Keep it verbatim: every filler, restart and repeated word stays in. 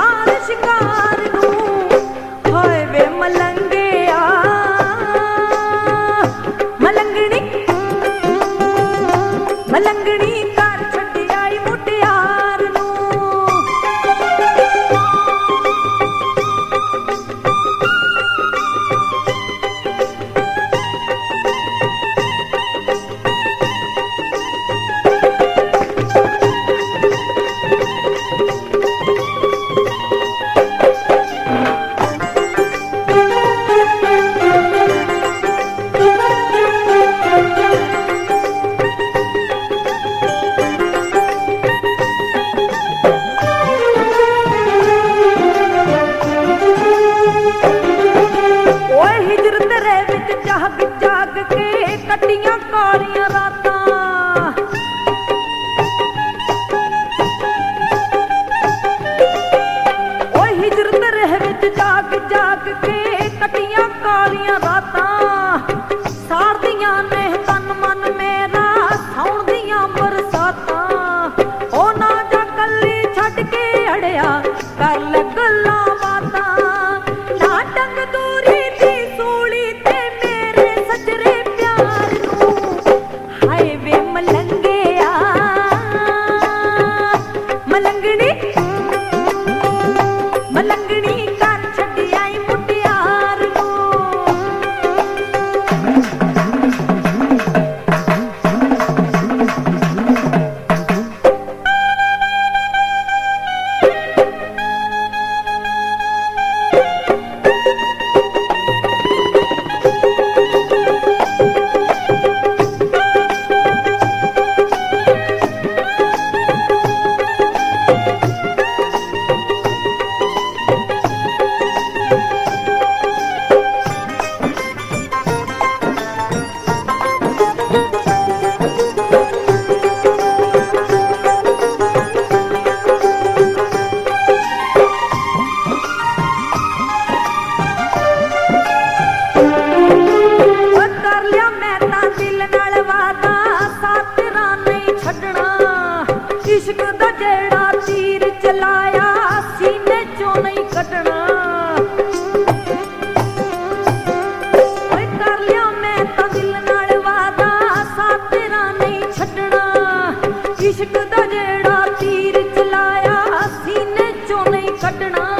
यार शिकार नू हाय वे मलंगिया मलंगनी मलंगनी कर छड्डी आई मुटियार नू जाग के कटियां कालियां रातां ओ हिजरत रह विच जाग जाग के कटियां कालियां रातां सारदियां ने तन मन मेरा सौण दियां बरसातां ओ ना जा कल्ली छड्ड के अड़िया कर ले गल्लां बातां ना टंग दूरी दी सूली ते सजरे प्यार नू हाय वे मलंगिया मलंगनी मलंगनी कर छड्डी आई मुटियार नू इश्क दा जेड़ा तीर चलाया सीने चों नहीं कटना ओए कर लिया मैं तां दिल नाल वादा साथ तेरा नहीं छड्डना इश्क दा जेड़ा तीर चलाया सीने चों नहीं कटना